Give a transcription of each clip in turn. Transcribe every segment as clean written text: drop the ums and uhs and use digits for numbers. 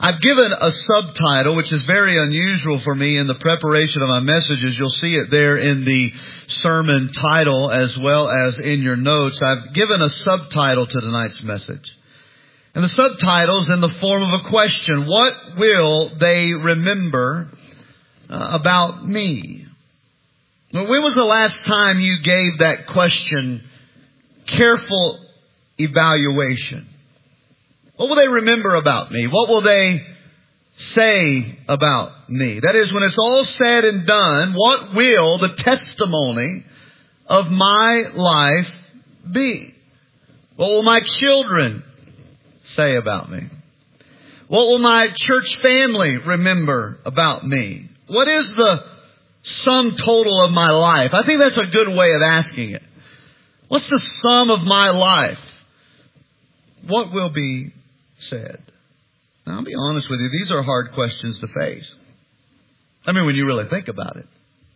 I've given a subtitle, which is very unusual for me in the preparation of my messages. You'll see it there in the sermon title as well as in your notes. I've given a subtitle to tonight's message. And the subtitle is in the form of a question. What will they remember about me? Well, when was the last time you gave that question careful evaluation? What will they remember about me? What will they say about me? That is, when it's all said and done, what will the testimony of my life be? What will my children say about me? What will my church family remember about me? What is the sum total of my life? I think that's a good way of asking it. What's the sum of my life? What will be said? Now, I'll be honest with you, these are hard questions to face. I mean, when you really think about it.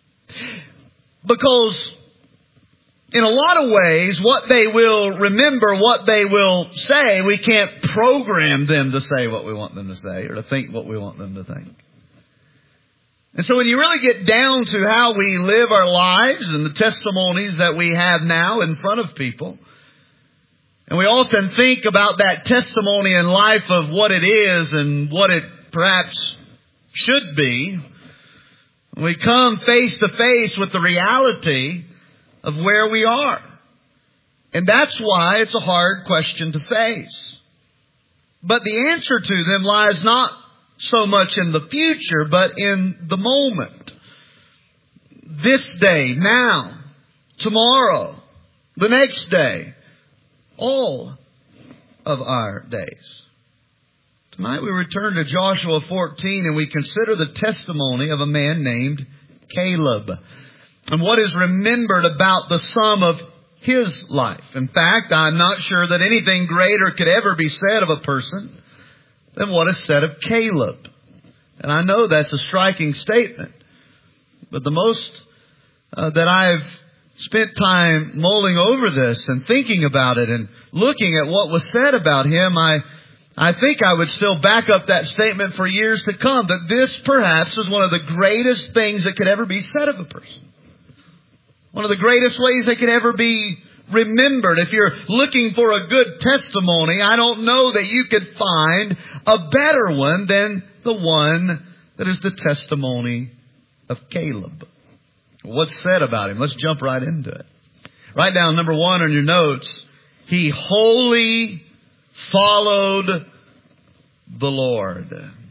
Because in a lot of ways, what they will remember, what they will say, we can't program them to say what we want them to say or to think what we want them to think. And so when you really get down to how we live our lives and the testimonies that we have now in front of people, and we often think about that testimony in life of what it is and what it perhaps should be, we come face to face with the reality of where we are. And that's why it's a hard question to face. But the answer to them lies not so much in the future, but in the moment. This day, now, tomorrow, the next day, all of our days. Tonight we return to Joshua 14 and we consider the testimony of a man named Caleb and what is remembered about the sum of his life. In fact, I'm not sure that anything greater could ever be said of a person than what is said of Caleb. And I know that's a striking statement. But the most that I've spent time mulling over this and thinking about it and looking at what was said about him, I think I would still back up that statement for years to come, that this perhaps is one of the greatest things that could ever be said of a person. One of the greatest ways that could ever be remembered. If you're looking for a good testimony, I don't know that you could find a better one than the one that is the testimony of Caleb. What's said about him? Let's jump right into it. Write down number 1 on your notes. He wholly followed the Lord.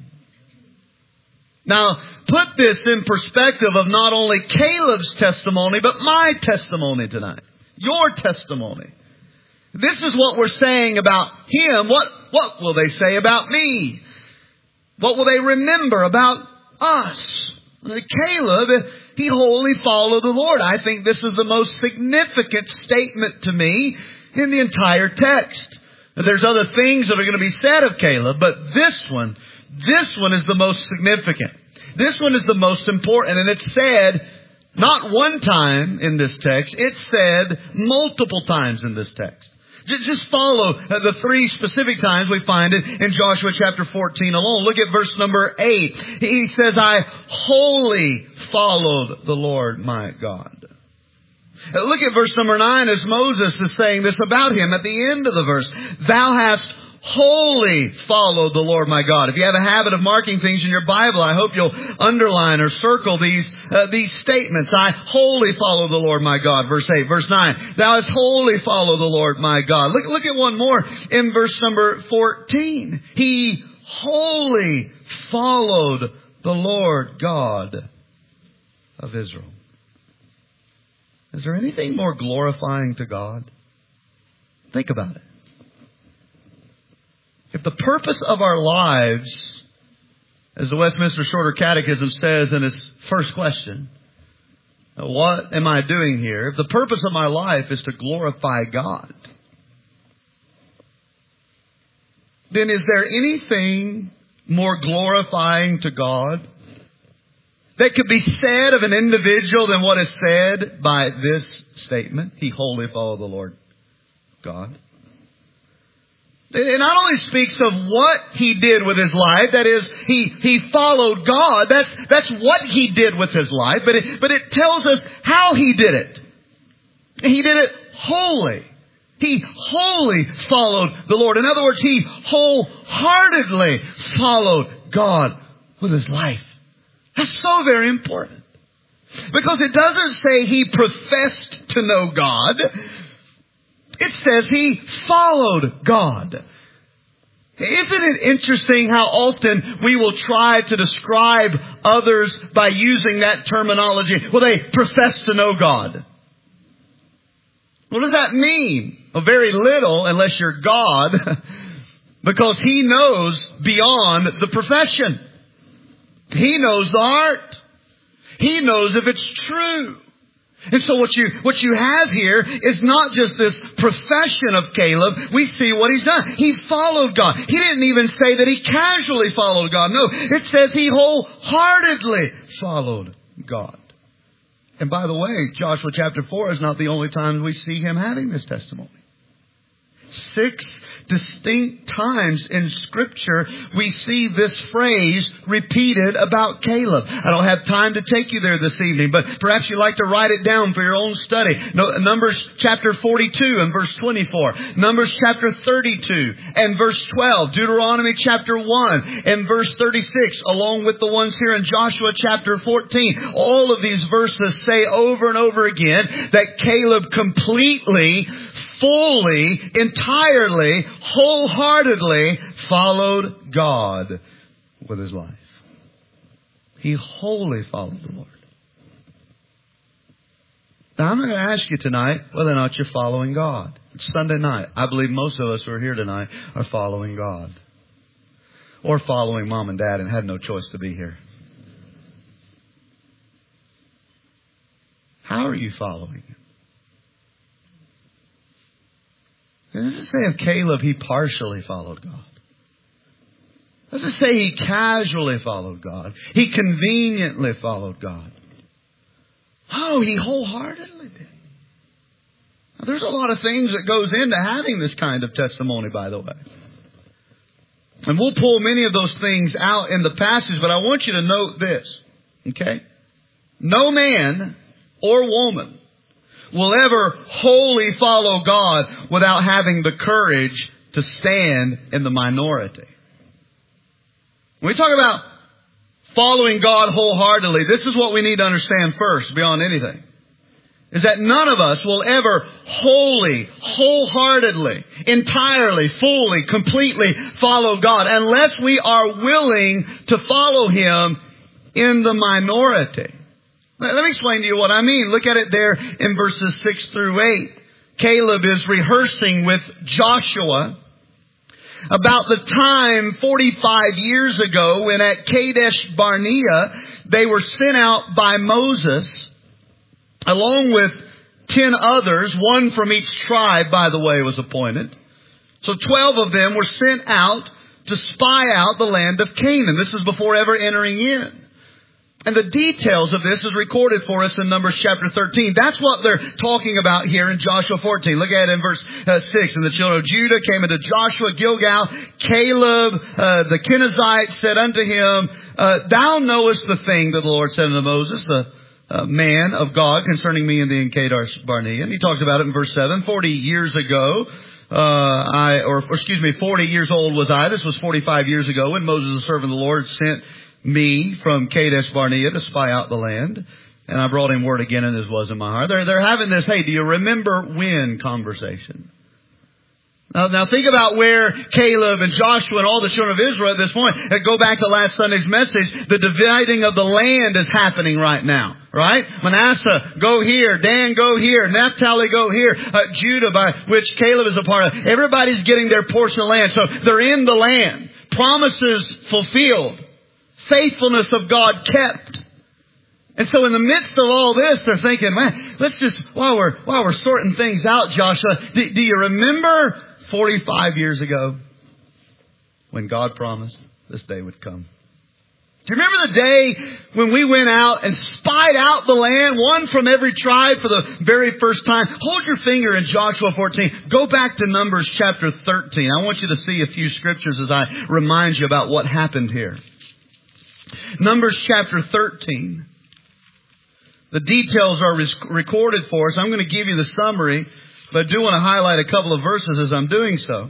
Now, put this in perspective of not only Caleb's testimony, but my testimony tonight. Your testimony. This is what we're saying about him. What will they say about me? What will they remember about us? Caleb, he wholly followed the Lord. I think this is the most significant statement to me in the entire text. Now, there's other things that are going to be said of Caleb, but this one is the most significant. This one is the most important. And it's said not one time in this text. It's said multiple times in this text. Just follow the 3 specific times we find it in Joshua chapter 14 alone. Look at verse number 8. He says, I wholly followed the Lord my God. Look at verse number 9 as Moses is saying this about him at the end of the verse. Thou hast wholly followed the Lord my God. If you have a habit of marking things in your Bible, I hope you'll underline or circle these statements. I wholly follow the Lord my God. Verse 8. Verse 9. Thou hast wholly followed the Lord my God. Look at one more in verse number 14. He wholly followed the Lord God of Israel. Is there anything more glorifying to God? Think about it. If the purpose of our lives, as the Westminster Shorter Catechism says in its first question, what am I doing here? If the purpose of my life is to glorify God, then is there anything more glorifying to God that could be said of an individual than what is said by this statement? He wholly followed the Lord God. It not only speaks of what he did with his life, that is, he followed God. That's what he did with his life, but it tells us how he did it. He did it wholly. He wholly followed the Lord. In other words, he wholeheartedly followed God with his life. That's so very important. Because it doesn't say he professed to know God. It says he followed God. Isn't it interesting how often we will try to describe others by using that terminology? Well, they profess to know God. What does that mean? Well, very little unless you're God, because he knows beyond the profession. He knows the heart. He knows if it's true. And so what you have here is not just this profession of Caleb. We see what he's done. He followed God. He didn't even say that he casually followed God. No, it says he wholeheartedly followed God. And by the way, Joshua chapter 4 is not the only time we see him having this testimony. 6 distinct times in Scripture we see this phrase repeated about Caleb. I don't have time to take you there this evening, but perhaps you'd like to write it down for your own study. Numbers chapter 42 and verse 24. Numbers chapter 32 and verse 12. Deuteronomy chapter 1 and verse 36, along with the ones here in Joshua chapter 14. All of these verses say over and over again that Caleb completely, fully, entirely, wholeheartedly followed God with his life. He wholly followed the Lord. Now I'm going to ask you tonight whether or not you're following God. It's Sunday night. I believe most of us who are here tonight are following God. Or following mom and dad and had no choice to be here. How are you following him? It doesn't say of Caleb he partially followed God. It doesn't say he casually followed God. He conveniently followed God. Oh, he wholeheartedly did. Now, there's a lot of things that goes into having this kind of testimony, by the way. And we'll pull many of those things out in the passage, but I want you to note this. Okay? No man or woman will ever wholly follow God without having the courage to stand in the minority. When we talk about following God wholeheartedly, this is what we need to understand first, beyond anything. Is that none of us will ever wholly, wholeheartedly, entirely, fully, completely follow God unless we are willing to follow Him in the minority. Let me explain to you what I mean. Look at it there in verses 6 through 8. Caleb is rehearsing with Joshua about the time 45 years ago when at Kadesh Barnea they were sent out by Moses along with 10 others. One from each tribe, by the way, was appointed. So 12 of them were sent out to spy out the land of Canaan. This is before ever entering in. And the details of this is recorded for us in Numbers chapter 13. That's what they're talking about here in Joshua 14. Look at it in verse 6. And the children of Judah came into Joshua, Gilgal. Caleb, the Kenizzite, said unto him, Thou knowest the thing that the Lord said unto Moses, the man of God, concerning me and thee in Kadesh Barnea. And he talks about it in verse 7. 40 years ago, 40 years old was I. This was 45 years ago when Moses, the servant of the Lord, sent me from Kadesh Barnea to spy out the land. And I brought him word again, and this was in my heart. They're having this, hey, do you remember when conversation? Now think about where Caleb and Joshua and all the children of Israel at this point, go back to last Sunday's message, the dividing of the land is happening right now, right? Manasseh, go here. Dan, go here. Naphtali, go here. Judah, by which Caleb is a part of. Everybody's getting their portion of land. So they're in the land. Promises fulfilled. Faithfulness of God kept. And so in the midst of all this, they're thinking, man, let's just, while we're sorting things out, Joshua, do you remember 45 years ago when God promised this day would come? Do you remember the day when we went out and spied out the land, one from every tribe for the very first time? Hold your finger in Joshua 14. Go back to Numbers chapter 13. I want you to see a few scriptures as I remind you about what happened here. Numbers chapter 13. The details are recorded for us. I'm going to give you the summary, but I do want to highlight a couple of verses as I'm doing so.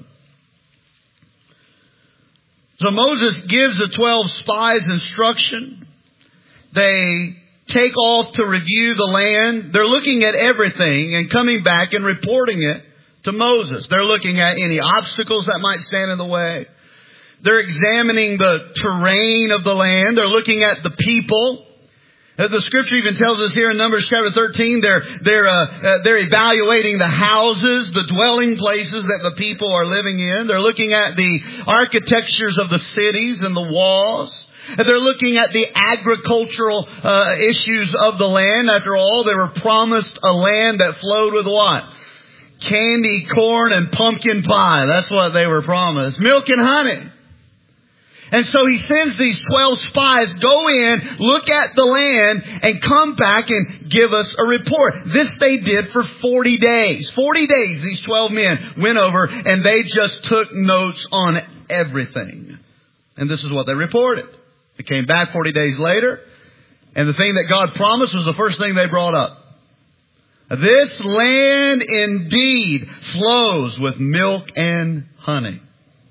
So Moses gives the 12 spies instruction. They take off to review the land. They're looking at everything and coming back and reporting it to Moses. They're looking at any obstacles that might stand in the way. They're examining the terrain of the land. They're looking at the people. The scripture even tells us here in Numbers chapter 13, they're evaluating the houses, the dwelling places that the people are living in. They're looking at the architectures of the cities and the walls. And they're looking at the agricultural issues of the land. After all, they were promised a land that flowed with what? Candy, corn, and pumpkin pie. That's what they were promised. Milk and honey. And so he sends these 12 spies, go in, look at the land, and come back and give us a report. This they did for 40 days. 40 days these 12 men went over, and they just took notes on everything. And this is what they reported. They came back 40 days later, and the thing that God promised was the first thing they brought up. This land indeed flows with milk and honey.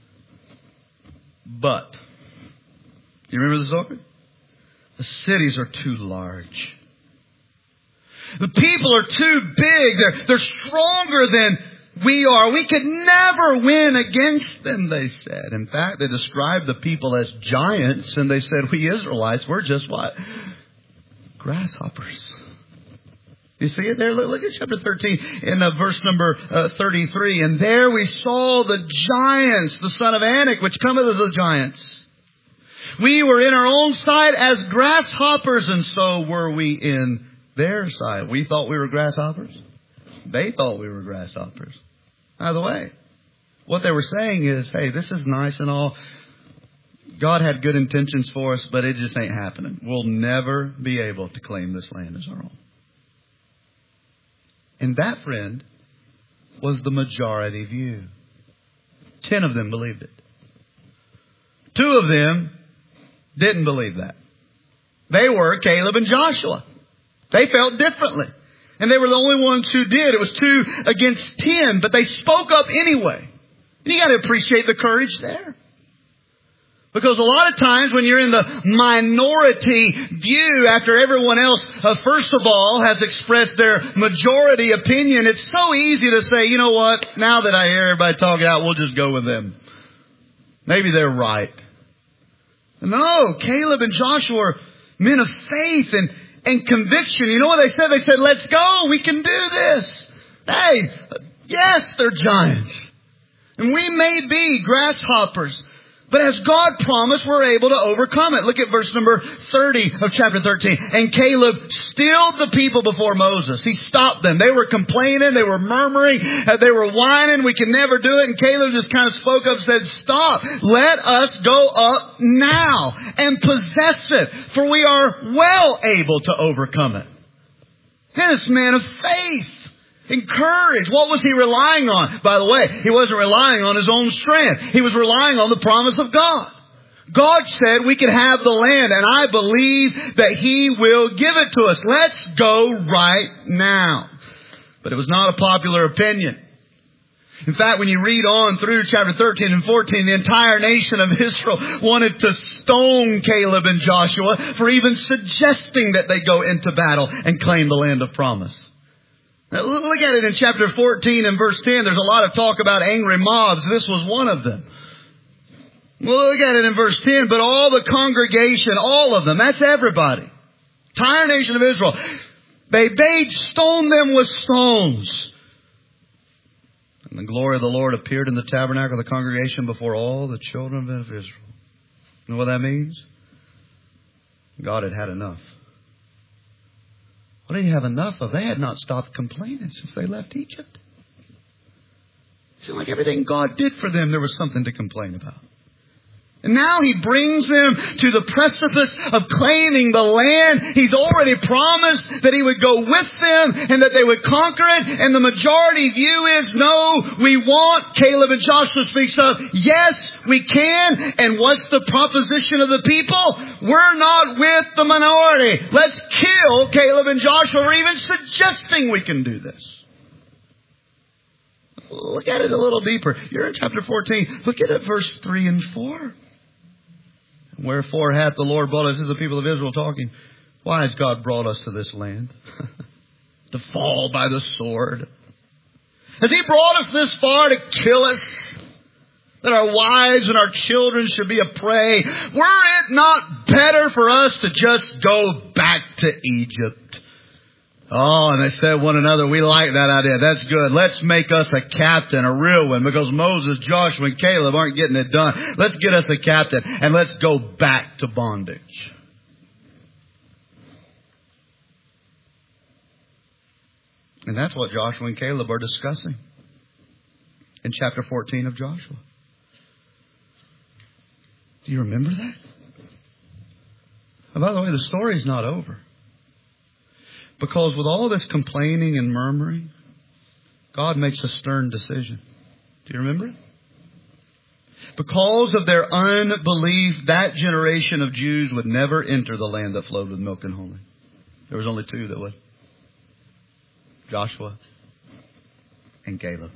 But, you remember the story? The cities are too large. The people are too big. They're stronger than we are. We could never win against them, they said. In fact, they described the people as giants, and they said, we Israelites, we're just what? Grasshoppers. You see it there? Look at chapter 13 in verse number 33. And there we saw the giants, the son of Anak, which cometh of the giants. We were in our own sight as grasshoppers, and so were we in their sight. We thought we were grasshoppers. They thought we were grasshoppers. By the way, what they were saying is, hey, this is nice and all. God had good intentions for us, but it just ain't happening. We'll never be able to claim this land as our own. And that, friend, was the majority view. 10 of them believed it. 2 of them didn't believe that. They were Caleb and Joshua. They felt differently. And they were the only ones who did. It was 2 against 10, but they spoke up anyway. And you got to appreciate the courage there. Because a lot of times when you're in the minority view after everyone else, first of all, has expressed their majority opinion, it's so easy to say, you know what, now that I hear everybody talking out, we'll just go with them. Maybe they're right. No, Caleb and Joshua are men of faith and conviction. You know what they said? They said, let's go, we can do this. Hey, yes, they're giants. And we may be grasshoppers. But as God promised, we're able to overcome it. Look at verse number 30 of chapter 13. And Caleb stilled the people before Moses. He stopped them. They were complaining. They were murmuring. They were whining. We can never do it. And Caleb just kind of spoke up and said, stop. Let us go up now and possess it. For we are well able to overcome it. And this man of faith. Encouraged. What was he relying on? By the way, he wasn't relying on his own strength. He was relying on the promise of God. God said we could have the land, and I believe that He will give it to us. Let's go right now. But it was not a popular opinion. In fact, when you read on through chapter 13 and 14, the entire nation of Israel wanted to stone Caleb and Joshua for even suggesting that they go into battle and claim the land of promise. Now, look at it in chapter 14 and verse 10. There's a lot of talk about angry mobs. This was one of them. Well, look at it in verse 10. But all the congregation, all of them, that's everybody. Entire nation of Israel. They bade stone them with stones. And the glory of the Lord appeared in the tabernacle of the congregation before all the children of Israel. You know what that means? God had had enough. What did He have enough of? They had not stopped complaining since they left Egypt. It seemed like everything God did for them, there was something to complain about. And now He brings them to the precipice of claiming the land. He's already promised that He would go with them and that they would conquer it. And the majority view is, no, we won't. Caleb and Joshua speaks of, yes, we can. And what's the proposition of the people? We're not with the minority. Let's kill Caleb and Joshua for even suggesting we can do this. Look at it a little deeper. You're in chapter 14. Look at it, verse 3 and 4. Wherefore hath the Lord brought us, this is the people of Israel talking, why has God brought us to this land? To fall by the sword. Has He brought us this far to kill us? That our wives and our children should be a prey? Were it not better for us to just go back to Egypt? Oh, and they said one another, we like that idea. That's good. Let's make us a captain, a real one, because Moses, Joshua, and Caleb aren't getting it done. Let's get us a captain and let's go back to bondage. And that's what Joshua and Caleb are discussing in chapter 14 of Joshua. Do you remember that? And by the way, the story's not over. Because with all this complaining and murmuring, God makes a stern decision. Do you remember it? Because of their unbelief, that generation of Jews would never enter the land that flowed with milk and honey. There was only two that would. Joshua and Caleb.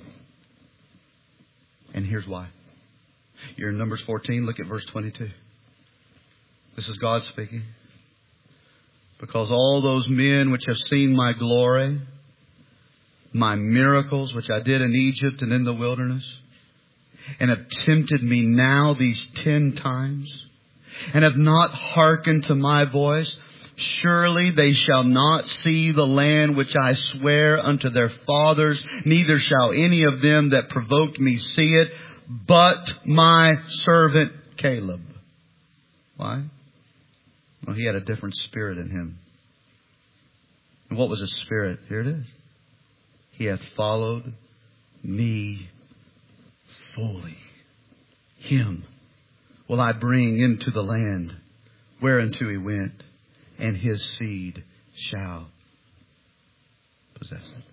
And here's why. You're in Numbers 14. Look at verse 22. This is God speaking. Because all those men which have seen my glory, my miracles which I did in Egypt and in the wilderness, and have tempted me now these 10 times, and have not hearkened to my voice, surely they shall not see the land which I swear unto their fathers, neither shall any of them that provoked me see it, but my servant Caleb. Why? Well, he had a different spirit in him. And what was his spirit? Here it is. He hath followed me fully. Him will I bring into the land whereunto he went, and his seed shall possess it.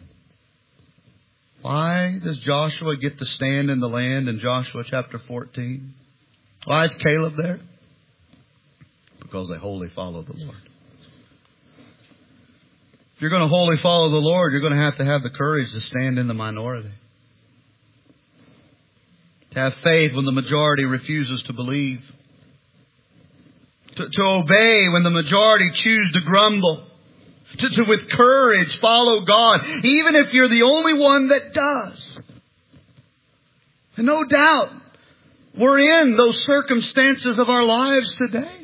Why does Joshua get to stand in the land in Joshua chapter 14? Why is Caleb there? Because they wholly follow the Lord. If you're going to wholly follow the Lord, you're going to have the courage to stand in the minority. To have faith when the majority refuses to believe. To obey when the majority choose to grumble. To with courage follow God, even if you're the only one that does. And no doubt, we're in those circumstances of our lives today.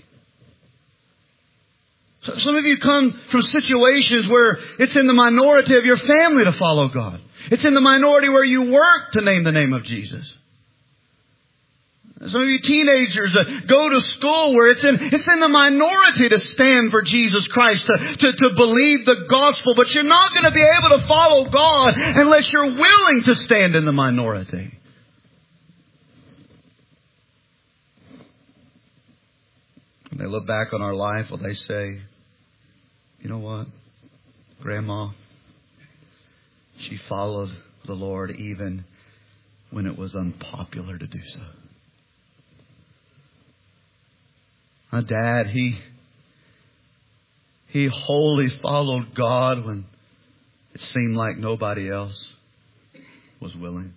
So some of you come from situations where it's in the minority of your family to follow God. It's in the minority where you work to name the name of Jesus. Some of you teenagers go to school where it's in the minority to stand for Jesus Christ, to believe the gospel. But you're not going to be able to follow God unless you're willing to stand in the minority. When they look back on our life, will they say, you know what? Grandma, she followed the Lord even when it was unpopular to do so. My dad, he wholly followed God when it seemed like nobody else was willing.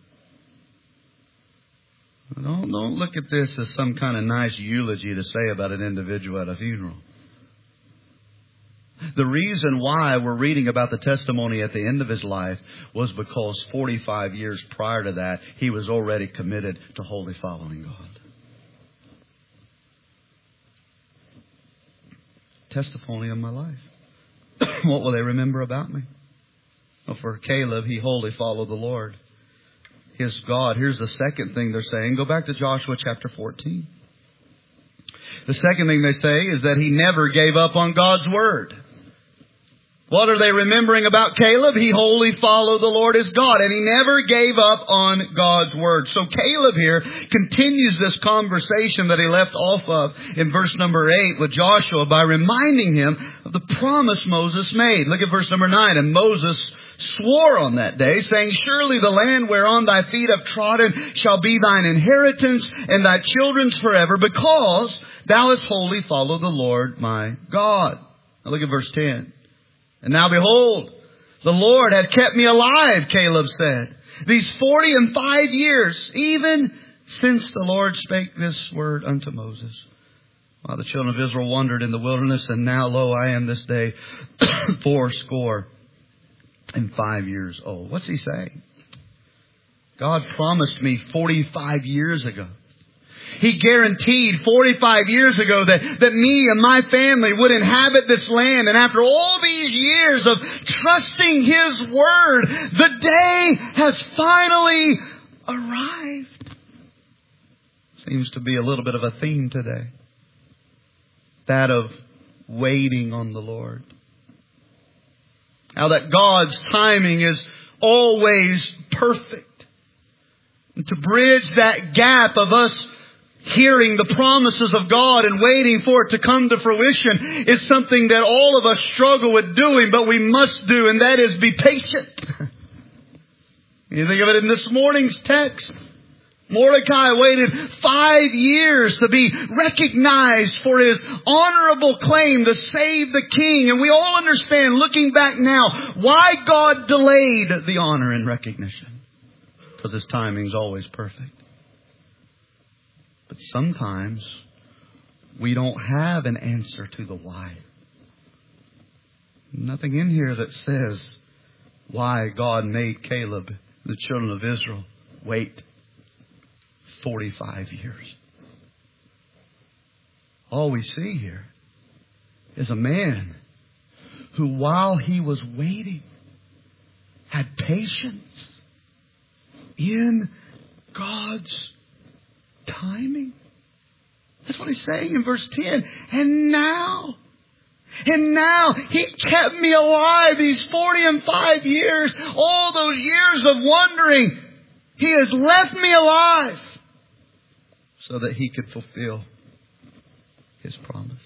Don't look at this as some kind of nice eulogy to say about an individual at a funeral. The reason why we're reading about the testimony at the end of his life was because 45 years prior to that, he was already committed to wholly following God. Testimony of my life. What will they remember about me? Well, for Caleb, he wholly followed the Lord. His God. Here's the second thing they're saying. Go back to Joshua chapter 14. The second thing they say is that he never gave up on God's word. What are they remembering about Caleb? He wholly followed the Lord his God, and he never gave up on God's word. So Caleb here continues this conversation that he left off of in verse number 8 with Joshua by reminding him of the promise Moses made. Look at verse number 9. And Moses swore on that day, saying, surely the land whereon thy feet have trodden shall be thine inheritance and thy children's forever, because thou hast wholly followed the Lord my God. Now look at verse 10. And now behold, the Lord had kept me alive, Caleb said, these 45 years, even since the Lord spake this word unto Moses. While the children of Israel wandered in the wilderness, and now, lo, I am this day 85 years old. What's he saying? God promised me 45 years ago. He guaranteed 45 years ago that me and my family would inhabit this land. And after all these years of trusting His word, the day has finally arrived. Seems to be a little bit of a theme today. That of waiting on the Lord. How that God's timing is always perfect. And to bridge that gap of us hearing the promises of God and waiting for it to come to fruition is something that all of us struggle with doing, but we must do, and that is be patient. You think of it in this morning's text. Mordecai waited 5 years to be recognized for his honorable claim to save the king. And we all understand, looking back now, why God delayed the honor and recognition. Because His timing is always perfect. But sometimes we don't have an answer to the why. Nothing in here that says why God made Caleb, the children of Israel, wait 45 years. All we see here is a man who, while he was waiting, had patience in God's timing. That's what he's saying in verse 10. And now He kept me alive these 45 years. All those years of wandering, He has left me alive so that He could fulfill His promise.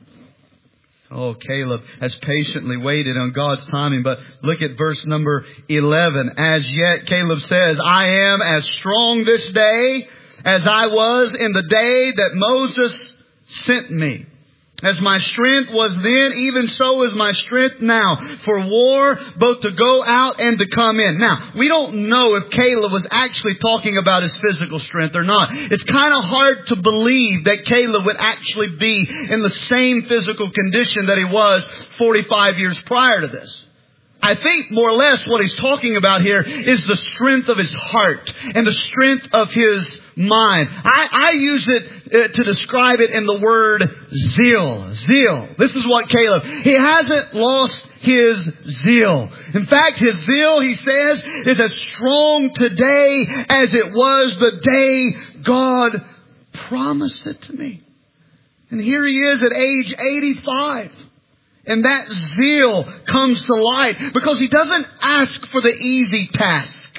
Oh, Caleb has patiently waited on God's timing. But look at verse number 11. As yet, Caleb says, I am as strong this day as I was in the day that Moses sent me. As my strength was then, even so is my strength now for war, both to go out and to come in. Now, we don't know if Caleb was actually talking about his physical strength or not. It's kind of hard to believe that Caleb would actually be in the same physical condition that he was 45 years prior to this. I think more or less what he's talking about here is the strength of his heart and the strength of his mind. I use it to describe it in the word zeal. Zeal. This is what Caleb, he hasn't lost his zeal. In fact, his zeal, he says, is as strong today as it was the day God promised it to me. And here he is at age 85. And that zeal comes to light because he doesn't ask for the easy task.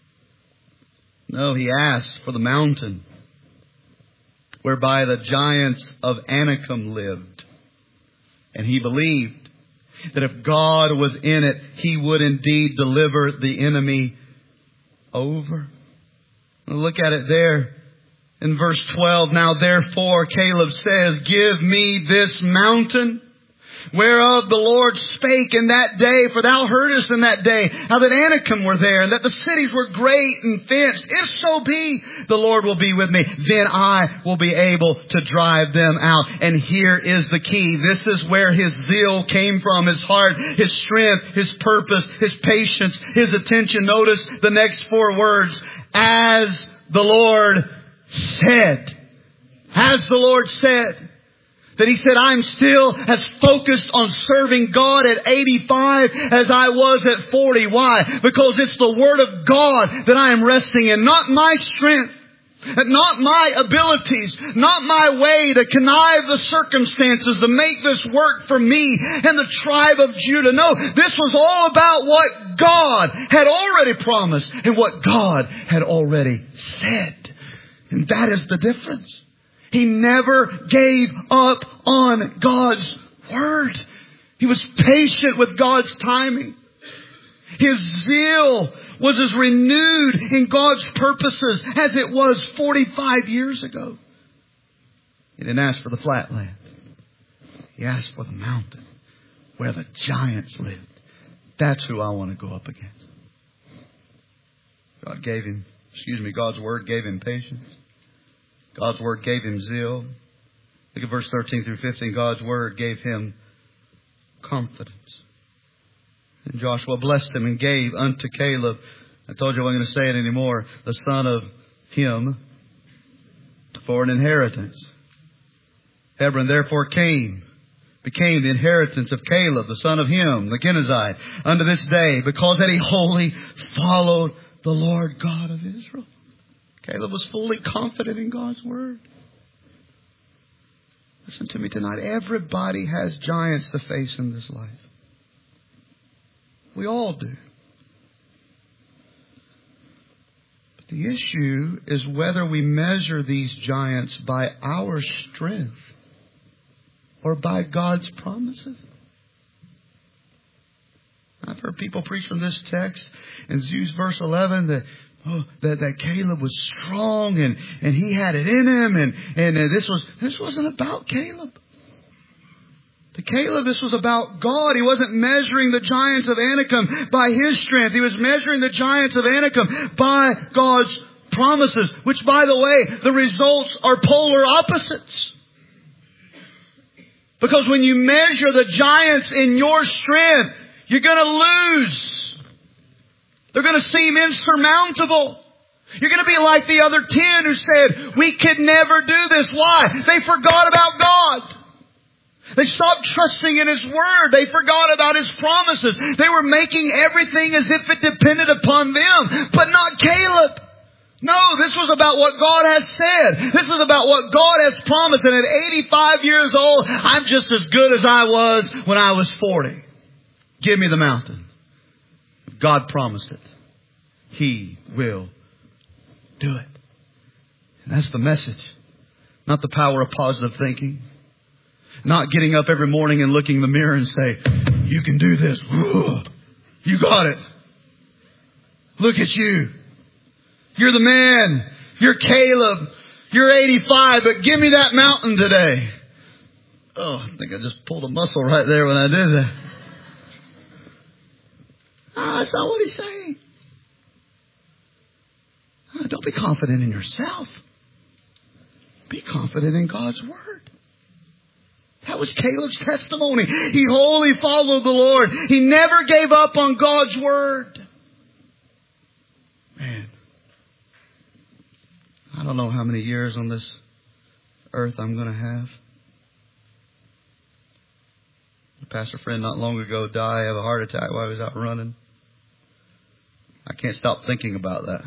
No, he asks for the mountain whereby the giants of Anakim lived. And he believed that if God was in it, He would indeed deliver the enemy over. Look at it there in verse 12. Now therefore, Caleb says, give me this mountain whereof the Lord spake in that day, for thou heardest in that day how that Anakim were there, and that the cities were great and fenced. If so be, the Lord will be with me, then I will be able to drive them out. And here is the key. This is where his zeal came from, his heart, his strength, his purpose, his patience, his attention. Notice the next 4 words. As the Lord said. As the Lord said. That he said, I'm still as focused on serving God at 85 as I was at 40. Why? Because it's the Word of God that I am resting in, not my strength. Not my abilities, not my way to connive the circumstances to make this work for me and the tribe of Judah. No, this was all about what God had already promised and what God had already said. And that is the difference. He never gave up on God's word. He was patient with God's timing. His zeal was as renewed in God's purposes as it was 45 years ago. He didn't ask for the flat land. He asked for the mountain where the giants lived. That's who I want to go up against. God's word gave him patience. God's word gave him zeal. Look at verse 13 through 15. God's word gave him confidence. And Joshua blessed him and gave unto Caleb, I told you I wasn't going to say it anymore, the son of him, for an inheritance. Hebron therefore became the inheritance of Caleb, the son of him, the Kenizzite, unto this day, because that he wholly followed the Lord God of Israel. Caleb was fully confident in God's word. Listen to me tonight. Everybody has giants to face in this life. We all do. But the issue is whether we measure these giants by our strength or by God's promises. I've heard people preach from this text and use verse 11 that Caleb was strong and he had it in him and this wasn't about Caleb. To Caleb, this was about God. He wasn't measuring the giants of Anakim by his strength. He was measuring the giants of Anakim by God's promises, which, by the way, the results are polar opposites. Because when you measure the giants in your strength, you're going to lose. They're going to seem insurmountable. You're going to be like the other 10 who said, we could never do this. Why? They forgot about God. They stopped trusting in His Word. They forgot about His promises. They were making everything as if it depended upon them. But not Caleb. No, this was about what God has said. This is about what God has promised. And at 85 years old, I'm just as good as I was when I was 40. Give me the mountain. If God promised it, He will do it. And that's the message. Not the power of positive thinking. Not getting up every morning and looking in the mirror and say, you can do this. You got it. Look at you. You're the man. You're Caleb. You're 85, but give me that mountain today. Oh, I think I just pulled a muscle right there when I did that. That's not what he's saying. Don't be confident in yourself. Be confident in God's Word. That was Caleb's testimony. He wholly followed the Lord. He never gave up on God's Word. Man, I don't know how many years on this earth I'm going to have. A pastor friend not long ago died of a heart attack while he was out running. I can't stop thinking about that.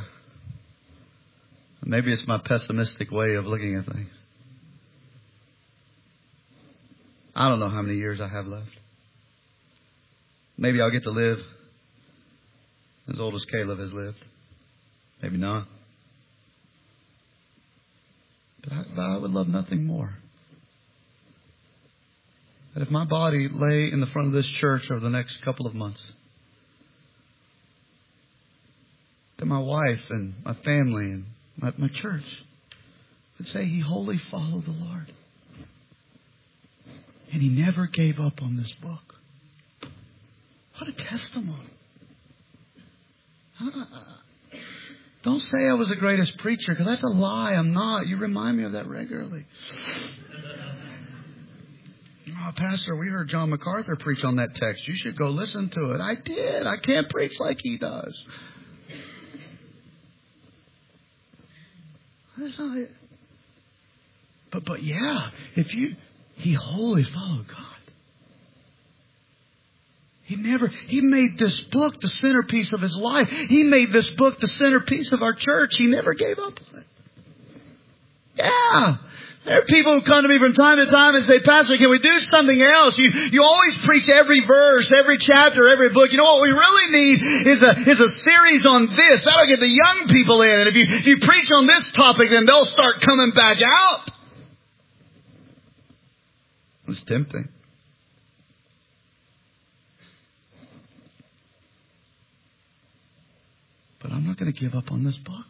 Maybe it's my pessimistic way of looking at things. I don't know how many years I have left. Maybe I'll get to live as old as Caleb has lived. Maybe not. But I would love nothing more. That if my body lay in the front of this church over the next couple of months, that my wife and my family and my church would say he wholly followed the Lord. And he never gave up on this book. What a testimony. Don't say I was the greatest preacher, because that's a lie. I'm not. You remind me of that regularly. Oh, Pastor, we heard John MacArthur preach on that text. You should go listen to it. I did. I can't preach like he does. That's not it. But yeah, he wholly followed God. He made this book the centerpiece of his life. He made this book the centerpiece of our church. He never gave up on it. Yeah. There are people who come to me from time to time and say, Pastor, can we do something else? You always preach every verse, every chapter, every book. You know what we really need is a series on this. That'll get the young people in. And if you preach on this topic, then they'll start coming back out. It's tempting. But I'm not going to give up on this book.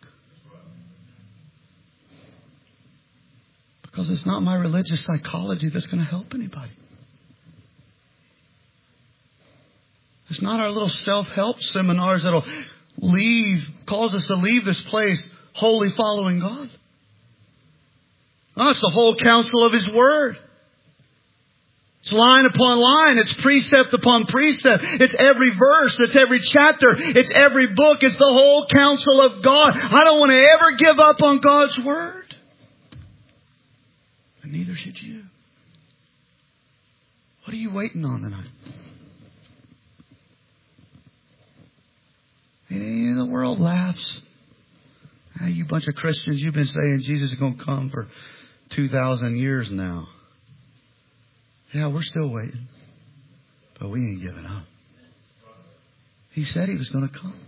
Because it's not my religious psychology that's going to help anybody. It's not our little self-help seminars that'll cause us to leave this place wholly following God. No, it's the whole counsel of His Word. It's line upon line. It's precept upon precept. It's every verse. It's every chapter. It's every book. It's the whole counsel of God. I don't want to ever give up on God's Word. And neither should you. What are you waiting on tonight? And the world laughs. You bunch of Christians, you've been saying Jesus is going to come for 2,000 years now. Yeah, we're still waiting. But we ain't giving up. He said He was going to come.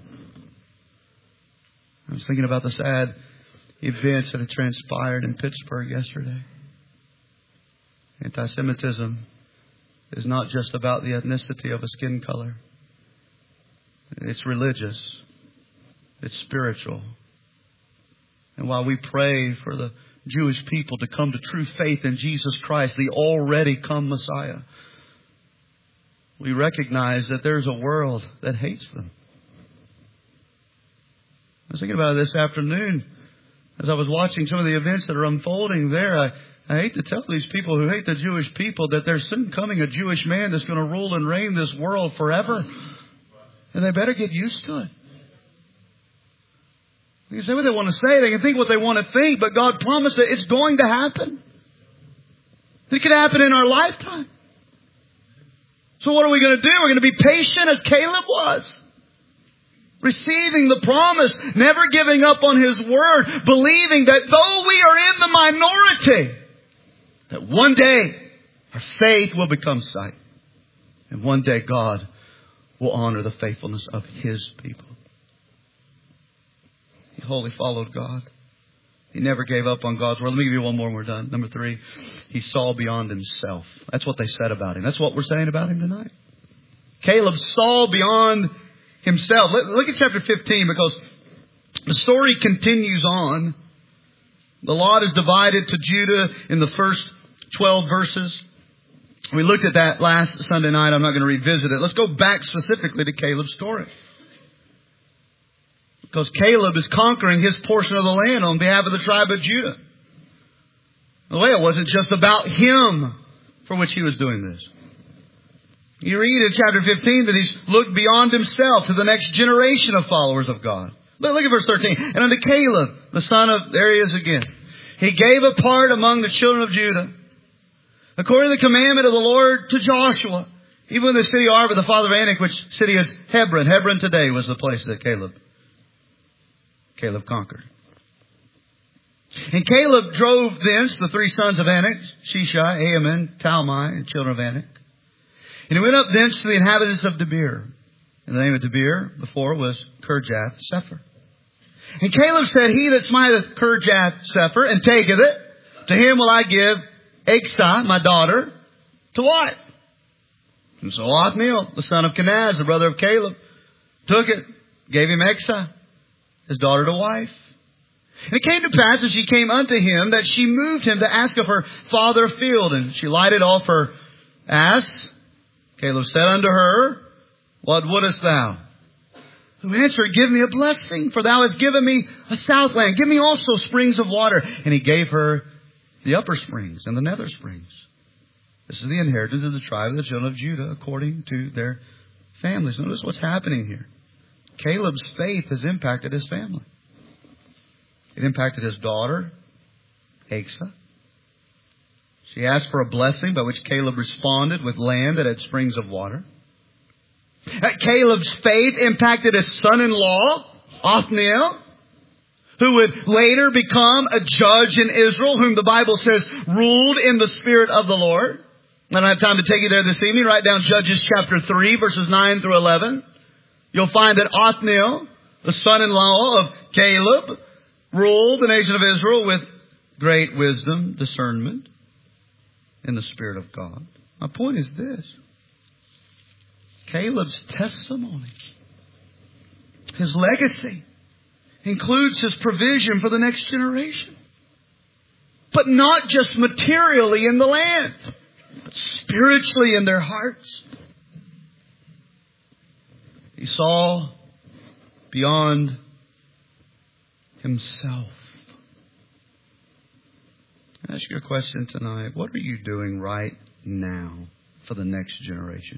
I was thinking about the sad events that had transpired in Pittsburgh yesterday. Anti-Semitism is not just about the ethnicity of a skin color. It's religious. It's spiritual. And while we pray for the Jewish people to come to true faith in Jesus Christ, the already come Messiah, we recognize that there's a world that hates them. I was thinking about it this afternoon as I was watching some of the events that are unfolding there. I hate to tell these people who hate the Jewish people that there's soon coming a Jewish man that's going to rule and reign this world forever. And they better get used to it. They can say what they want to say. They can think what they want to think. But God promised that it's going to happen. It could happen in our lifetime. So what are we going to do? We're going to be patient as Caleb was. Receiving the promise. Never giving up on His word. Believing that though we are in the minority, that one day our faith will become sight. And one day God will honor the faithfulness of His people. He wholly followed God. He never gave up on God's word. Let me give you one more and we're done. Number 3, he saw beyond himself. That's what they said about him. That's what we're saying about him tonight. Caleb saw beyond himself. Look at chapter 15 because the story continues on. The lot is divided to Judah in the first 12 verses. We looked at that last Sunday night. I'm not going to revisit it. Let's go back specifically to Caleb's story. Because Caleb is conquering his portion of the land on behalf of the tribe of Judah. By the way, it wasn't just about him for which he was doing this. You read in chapter 15 that he's looked beyond himself to the next generation of followers of God. Look at verse 13. And unto Caleb, the son of, there he is again. He gave a part among the children of Judah, according to the commandment of the Lord to Joshua, even in the city of Arba, the father of Anak, which city is Hebron. Hebron today was the place that Caleb conquered. And Caleb drove thence the 3 sons of Anak, Shishai, Ahiman, Talmai, and children of Anak. And he went up thence to the inhabitants of Debir. And the name of Debir before was Kirjath Sepher. And Caleb said, He that smiteth Kirjath Sepher and taketh it, to him will I give Achsah, my daughter, to wife. And so Othniel, the son of Kenaz, the brother of Caleb, took it, gave him Achsah, his daughter, to wife. And it came to pass as she came unto him that she moved him to ask of her father a field. And she lighted off her ass. Caleb said unto her, What wouldest thou? Who answered, Give me a blessing, for thou hast given me a southland. Give me also springs of water. And he gave her the upper springs and the nether springs. This is the inheritance of the tribe of the children of Judah according to their families. Notice what's happening here. Caleb's faith has impacted his family. It impacted his daughter, Achsah. She asked for a blessing, by which Caleb responded with land that had springs of water. Caleb's faith impacted his son-in-law, Othniel, who would later become a judge in Israel, whom the Bible says ruled in the Spirit of the Lord. I don't have time to take you there this evening. Write down Judges chapter 3, verses 9 through 11. You'll find that Othniel, the son-in-law of Caleb, ruled the nation of Israel with great wisdom, discernment, in the Spirit of God. My point is this. Caleb's testimony, his legacy, includes his provision for the next generation. But not just materially in the land, but spiritually in their hearts. He saw beyond himself. I ask you a question tonight. What are you doing right now for the next generation?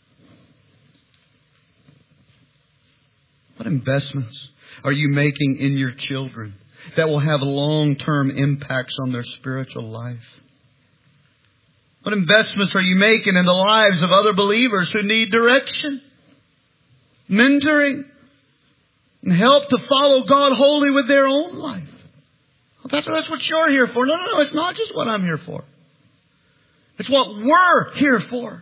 What investments are you making in your children that will have long-term impacts on their spiritual life? What investments are you making in the lives of other believers who need direction, mentoring, and help to follow God wholly with their own life? Well, Pastor, that's what you're here for. No, it's not just what I'm here for. It's what we're here for.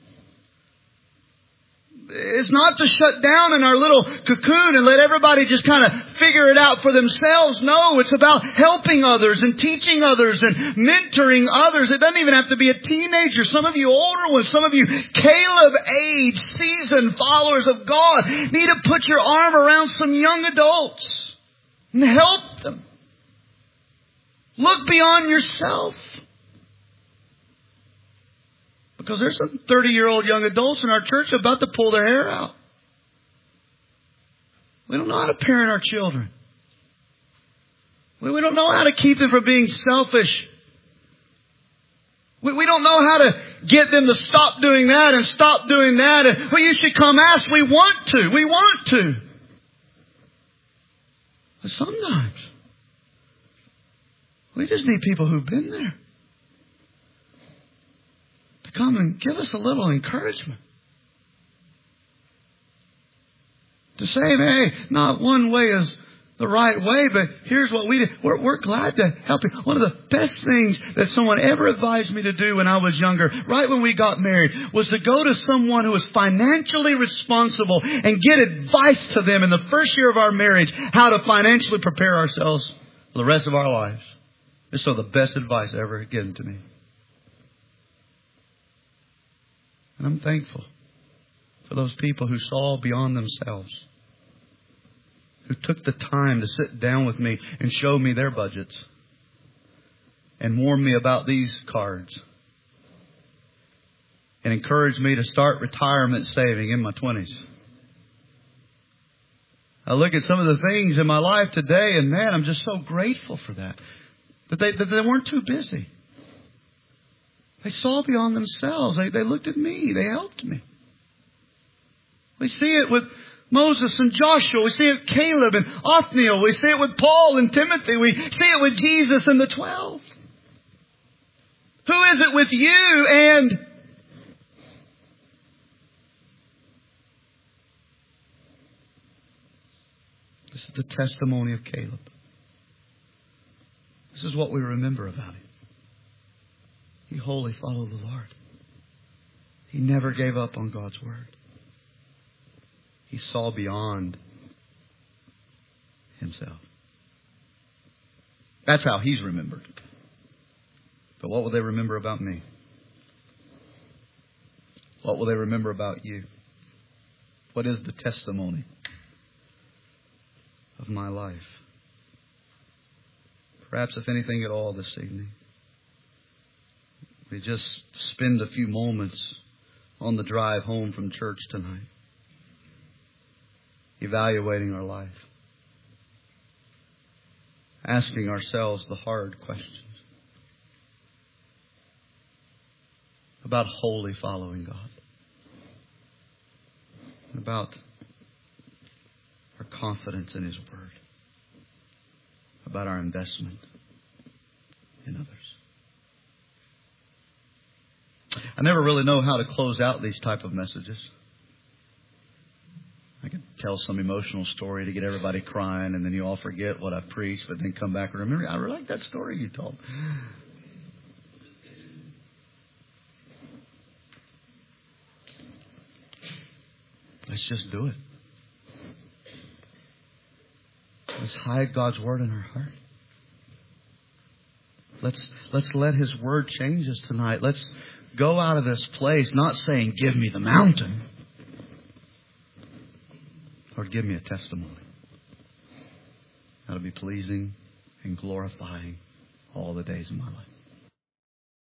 It's not to shut down in our little cocoon and let everybody just kind of figure it out for themselves. No, it's about helping others and teaching others and mentoring others. It doesn't even have to be a teenager. Some of you older ones, some of you Caleb-age, seasoned followers of God need to put your arm around some young adults and help them. Look beyond yourself. Because there's some 30-year-old young adults in our church about to pull their hair out. We don't know how to parent our children. We don't know how to keep them from being selfish. We don't know how to get them to stop doing that and stop doing that. And, well, you should come ask. We want to. We want to. But sometimes we just need people who've been there. Come and give us a little encouragement. To say, hey, not one way is the right way, but here's what we do. We're glad to help you. One of the best things that someone ever advised me to do when I was younger, right when we got married, was to go to someone who was financially responsible and get advice to them in the first year of our marriage, how to financially prepare ourselves for the rest of our lives. It's so the best advice ever given to me. And I'm thankful for those people who saw beyond themselves, who took the time to sit down with me and show me their budgets and warn me about these cards and encourage me to start retirement saving in my 20s. I look at some of the things in my life today and man, I'm just so grateful for that. That they weren't too busy. They saw beyond themselves. They looked at me. They helped me. We see it with Moses and Joshua. We see it with Caleb and Othniel. We see it with Paul and Timothy. We see it with Jesus and the 12. Who is it with you and this is the testimony of Caleb. This is what we remember about him. He wholly followed the Lord. He never gave up on God's word. He saw beyond himself. That's how he's remembered. But what will they remember about me? What will they remember about you? What is the testimony of my life? Perhaps, if anything at all, this evening, we just spend a few moments on the drive home from church tonight, evaluating our life, asking ourselves the hard questions about wholly following God, about our confidence in His Word, about our investment in others. I never really know how to close out these type of messages. I could tell some emotional story to get everybody crying, and then you all forget what I preached, but then come back and remember, I really like that story you told. Let's just do it. Let's hide God's Word in our heart. Let's let His Word change us tonight. Let's go out of this place not saying, give me the mountain. Lord, give me a testimony. That'll be pleasing and glorifying all the days of my life.